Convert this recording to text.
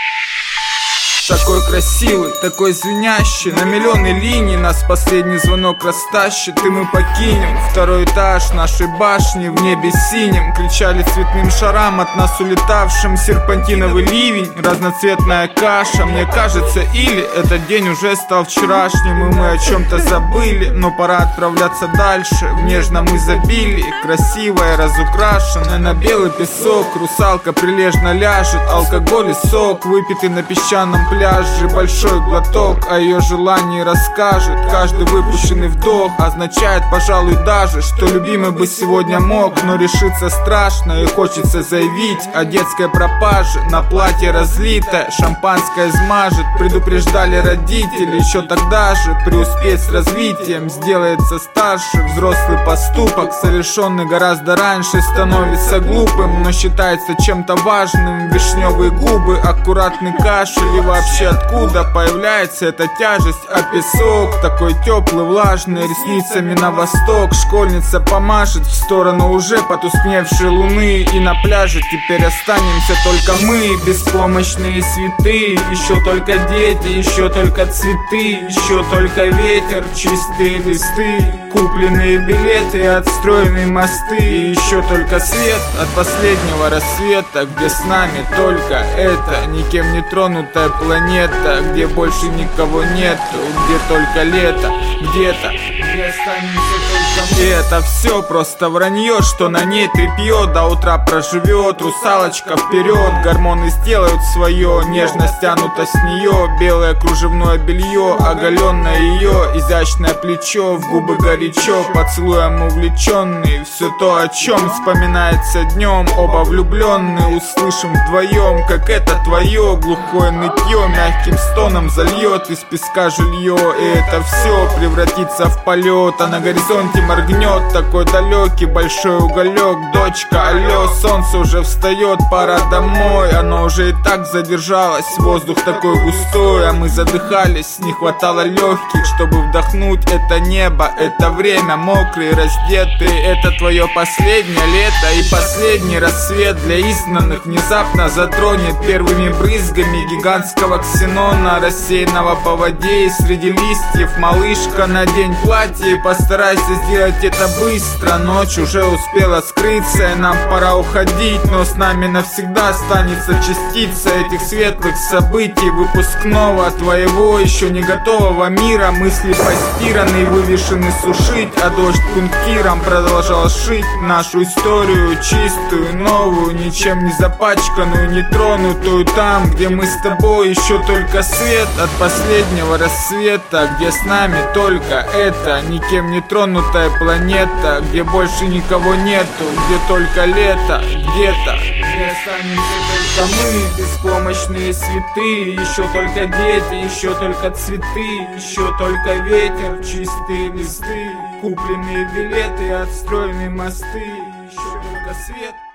Такой красивый, такой звенящий, на миллионы линий нас последний звонок растащит. И мы покинем второй этаж нашей башни в небе синим. Кричали цветным шарам от нас улетавшим серпантиновый ливень, разноцветная каша. Мне кажется, или этот день уже стал вчерашним, и мы о чем-то забыли, но пора отправляться дальше в нежном изобилии. Красивая, разукрашенная на белый песок, русалка прилежно ляжет. Алкоголь и сок, выпитый на песчаном пляже. Большой глоток о ее желании расскажет. Каждый выпущенный вдох означает, пожалуй, даже, что любимый бы сегодня мог, но решиться страшно и хочется заявить о детской пропаже. На платье разлитое, шампанское измажет. Предупреждали родители еще тогда же. Преуспеть с развитием сделается старше. Взрослый поступок, совершенный гораздо раньше, становится глупым, но считается чем-то важным. Вишневые губы, аккуратный кашель, и вообще откуда появляется эта тяжесть, а песок такой теплый, влажный, ресницами на восток. Школьница помашет в сторону уже потускневшей луны, и на пляже теперь останемся только мы, беспомощные святые. Еще только дети, еще только цветы, еще только ветер, чистые листы, купленные билеты, отстроенные мосты. И еще только свет от последнего рассвета, где с нами только это никем не тронутая планета, где больше никого нету, где только лето, где-то, где останемся только мы. И это все просто вранье, что на ней тряпье до утра проживет. Русалочка вперед, гормоны сделают свое, нежность тянута с нее, белое кружевное белье, оголенное ее изящное плечо, в губы горячо, поцелуем увлеченный. Все то, о чем вспоминается днем, оба влюбленные услышим вдвоем, как это твое глухое нытье мягким стоном зальет из песка жилье. И это все превратится в полет, а на горизонте моргнет такой далекий большой уголек. Дочка, алло, солнце уже встает, пора домой. Оно уже и так задержалось, воздух такой густой, а мы задыхались, не хватало легких, чтобы вдохнуть это небо, это время. Мокрые, раздетые, это твое последнее лето, и последний рассвет для изгнанных внезапно затронет первыми брызгами гигантского ксенона, рассеянного по воде. И среди листьев, малышка, надень платье, постарайся сделать это быстро. Ночь уже успела скрыться, и нам пора уходить, но с нами навсегда останется частица этих светлых событий выпускного твоего еще не готового мира. Мысли постираны и вывешены сушить, а дождь пунктиром продолжал шить нашу историю, чистую, новую, ничем не запачканную, не тронутую. Там, где мы с тобой, еще только свет от последнего рассвета, где с нами только это никем не тронутая планета, где больше никого нету, где только лето, где-то, где останемся только мы, беспомощные святые. Еще только дети, еще только цветы, еще только ветер, чистые листы, купленные билеты, отстроенные мосты. Еще только свет.